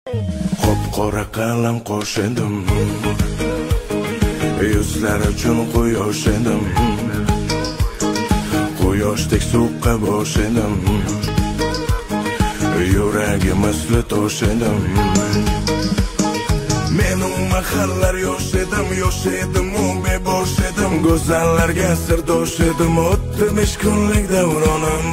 Qop-qora qalam qo'shindim, yuzlar uchun quyosh edim, quyoshdek suqqa boshindim, yuragi misli tosh edim. Men u mahallar yosh edim, u bebosh edim, go'zallarga sirdosh edim, o'tdi 5 kunlik davronim.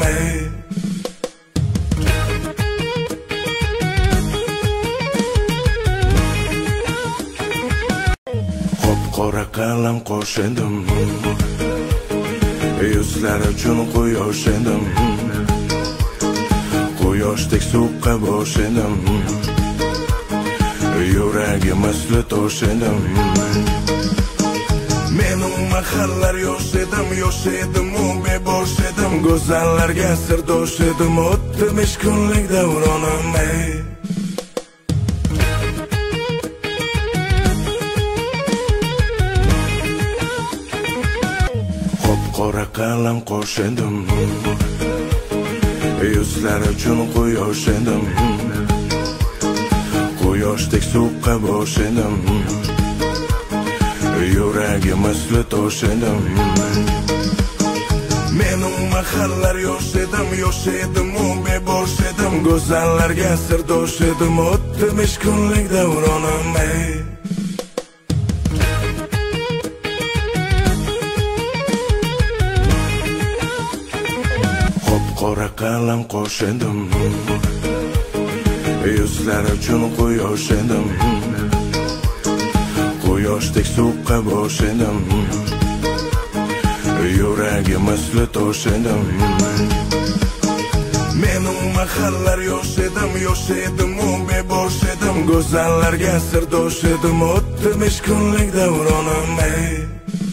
Qop-qora qalam qo'shindim, yuzlar uchun quyosh edim, quyoshdek suqqa boshindim, yuragi misli tosh edim. Men u mahallar yosh edim, u bebosh edim, go'zallarga sirdosh edim, o'tdi 5 kunlik davronim. Qop-qora qalam qo'shindim, yuzlar uchun quyosh edim, quyoshdek suqqa boshindim, yuragi misli tosh edim. Men u mahallar yosh edim, u bebosh edim, go'zallarga sirdosh edim, o'tdi 5 kunlik davronim. Qop-qora qalam qo'shindim, yuzlar uchun quyosh edim, quyoshdek suqqa boshindim, yuragi misli tosh edim. Men u mahallar yosh edim, u bebosh edim, go'zallarga sirdosh edim, o'tdi 5 kunlik davronim.